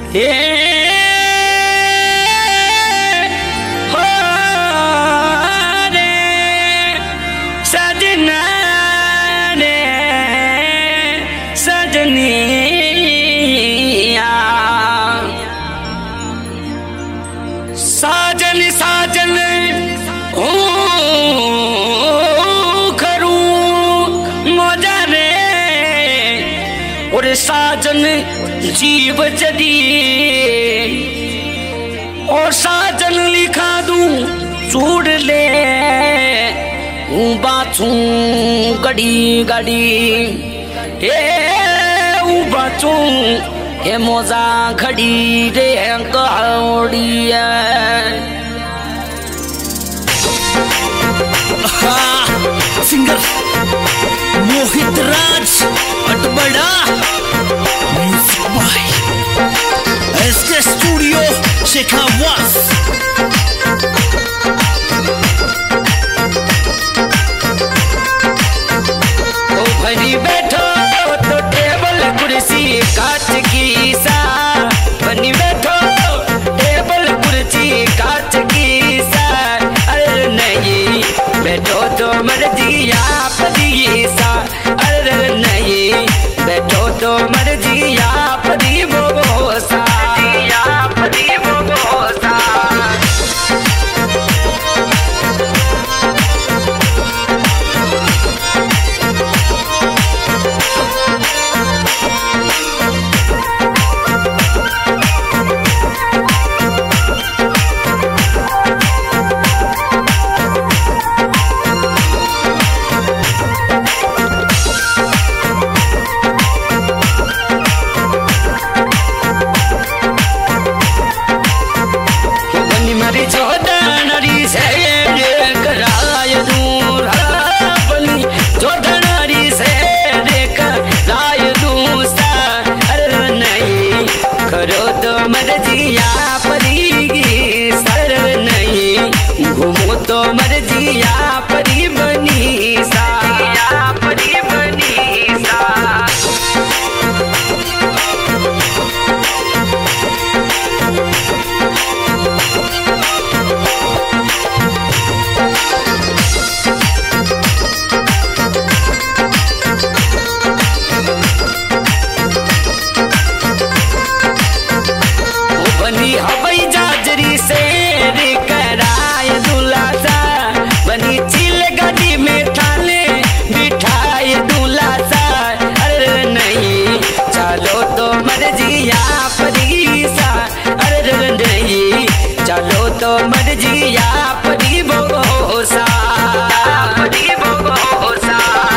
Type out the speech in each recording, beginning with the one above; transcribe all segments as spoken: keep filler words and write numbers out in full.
हे हो रे सजना रे सजनिया साजन साजन ओ और साजन जीव जदी और साजन लिखा दूं चूड़ ले बाछू गड़ी गड़ी ए बाछू ए मोजा घड़ी रे कौड़िया सिंगर मोहित राज अटबड़ा music by S K studio Shekhawas. ओ भरी बैठो तो टेबल कुर्सी कांच की सा बनी बैठो टेबल कुर्सी कांच की सा अरे नहीं बैठो तो मर्जी आप दी सा अरे नहीं बैठो तो मर्जी आप दी वो सा आप दी वो सा तो मर्जिया परी बनी सा परी बनी सा बनी हवाई जाजरी से कराय दूल्हा सा बनी चिल गाड़ी में ठाले बिठाए दूल्हा सा अरे नहीं चलो तो मर्जिया परी सा अरे नहीं चलो तो मर्जिया परी भोसा परी भोसा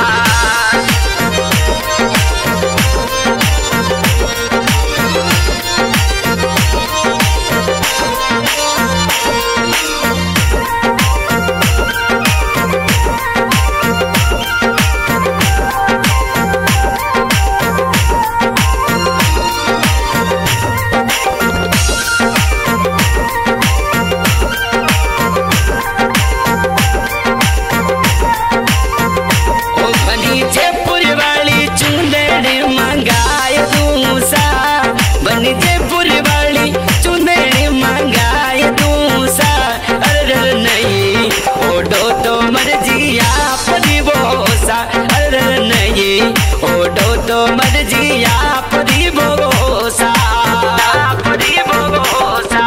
जयपुर वाली चुंदड़ी मंगाए दूसा अरे नहीं ओडो तो मर्जिया परी भोसा अरे नहीं ओडो तो मर्जिया परी भोसा परी भोसा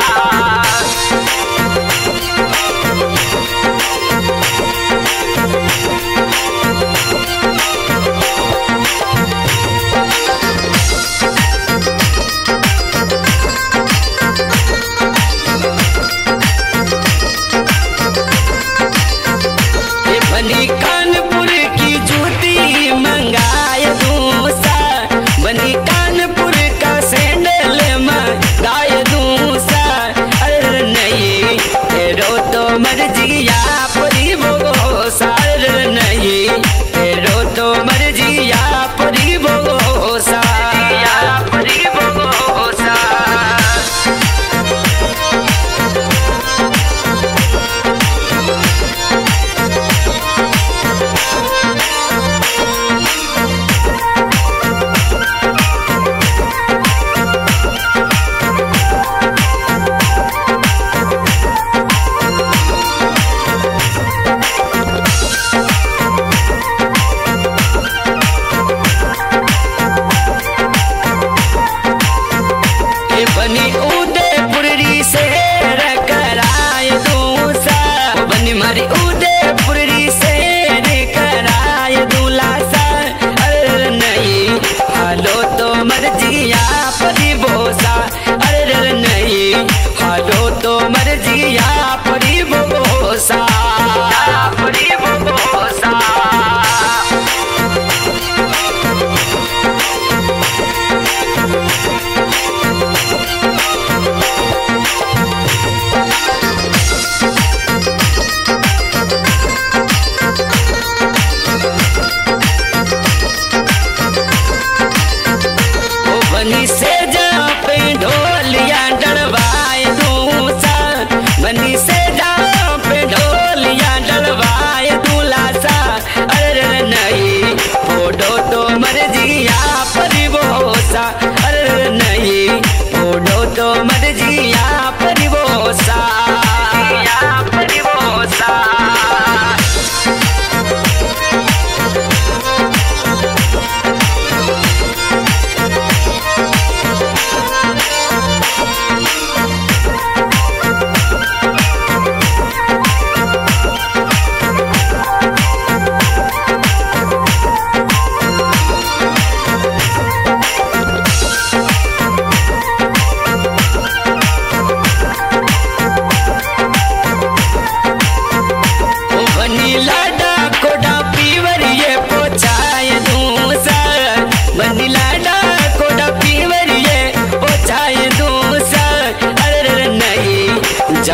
कानपुर की जूती मंगाए दूसा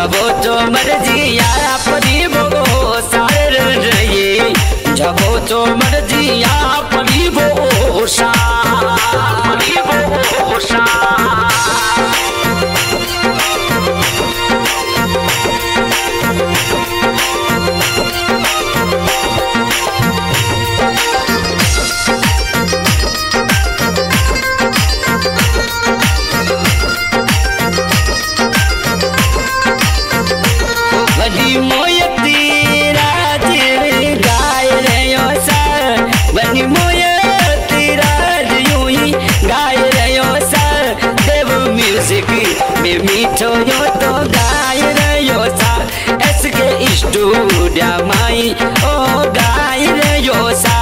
जबो तो मर्जी या परी वो सारे रहे जबो तो मर्जी या परी वो सा परी वो सा बनी मोयती राज गाय रहो सर बनी मोयती राज यूं ही गाय रहो सर देव म्यूजिक में मीठो यो तो गाय रहो सर एस के स्टूडियो माई ओ गाय रहो सर